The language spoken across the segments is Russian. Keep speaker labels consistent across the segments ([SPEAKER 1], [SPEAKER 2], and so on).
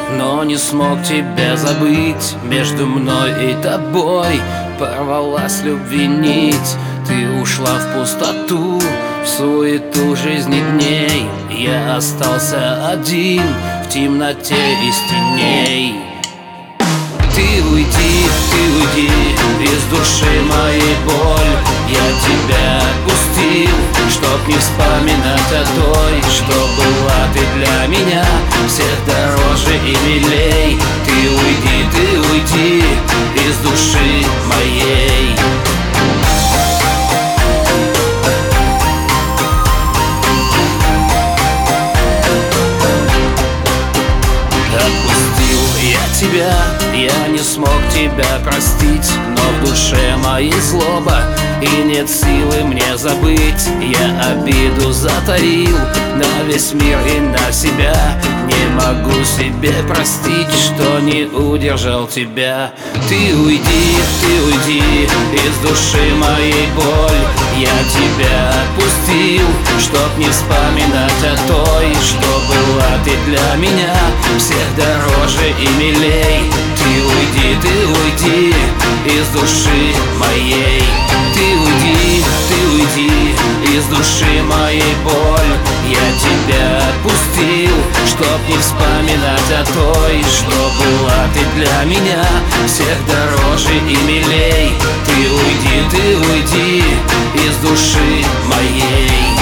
[SPEAKER 1] но не смог тебя забыть. Между мной и тобой порвалась любви нить. Ты ушла в пустоту, в суету жизни дней. Я остался один в темноте из теней. Ты уйди из души моей боль. Я тебя отпустил, чтоб не вспоминать о той, что была ты для меня всех дороже и милей. Ты уйди из души моей. Отпустил я тебя, я не смог тебя простить, но в душе моей злоба, и нет силы мне забыть. Я обиду затаил на весь мир и на себя. Не могу себе простить, что не удержал тебя. Ты уйди из души моей боль. Я тебя отпустил, чтоб не вспоминать о той, что была ты для меня всех дороже и милей. Ты уйди из души моей. Ты уйди из души моей боль. Я тебя отпустил, чтоб не вспоминать о той, что была ты для меня всех дороже и милей. Ты уйди из души моей.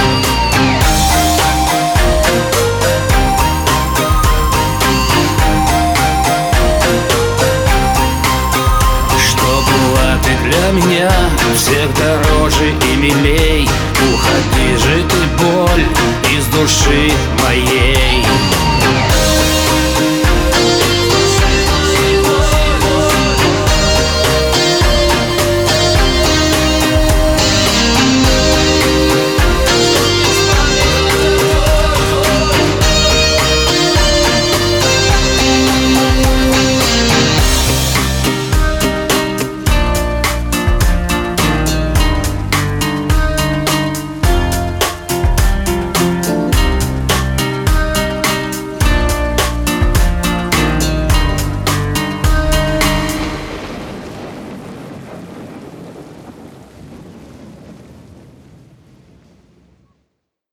[SPEAKER 1] Для меня всех дороже и милей. Уходи же ты, боль, из души моей.